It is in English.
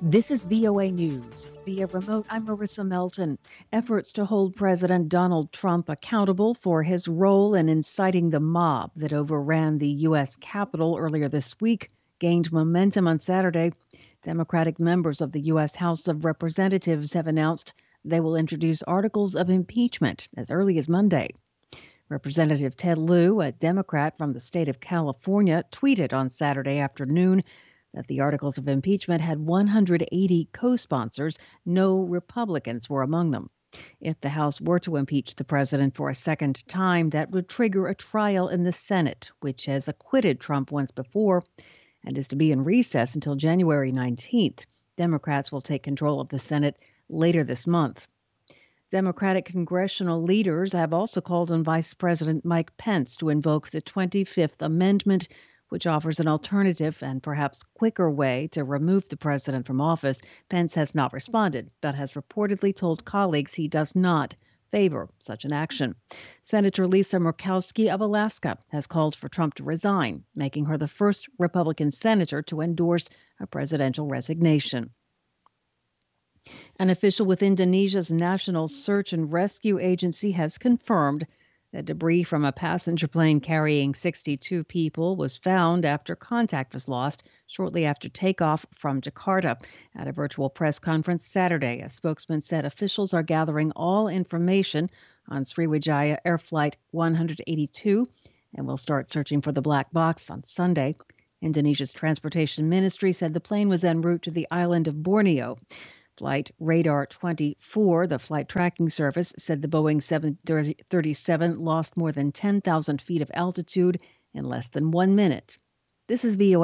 This is VOA News. Via remote, I'm Marissa Melton. Efforts to hold President Donald Trump accountable for his role in inciting the mob that overran the U.S. Capitol earlier this week gained momentum on Saturday. Democratic members of the U.S. House of Representatives have announced they will introduce articles of impeachment as early as Monday. Representative Ted Lieu, a Democrat from the state of California, tweeted on Saturday afternoon that the articles of impeachment had 180 co-sponsors. No Republicans were among them. If the House were to impeach the president for a second time, that would trigger a trial in the Senate, which has acquitted Trump once before and is to be in recess until January 19th. Democrats will take control of the Senate later this month. Democratic congressional leaders have also called on Vice President Mike Pence to invoke the 25th Amendment, which offers an alternative and perhaps quicker way to remove the president from office. Pence has not responded, but has reportedly told colleagues he does not favor such an action. Senator Lisa Murkowski of Alaska has called for Trump to resign, making her the first Republican senator to endorse a presidential resignation. An official with Indonesia's National Search and Rescue Agency has confirmed that debris from a passenger plane carrying 62 people was found after contact was lost shortly after takeoff from Jakarta. At a virtual press conference Saturday, a spokesman said officials are gathering all information on Sriwijaya Air Flight 182 and will start searching for the black box on Sunday. Indonesia's transportation ministry said the plane was en route to the island of Borneo. Flight Radar 24, the flight tracking service, said the Boeing 737 lost more than 10,000 feet of altitude in less than 1 minute. This is VOA.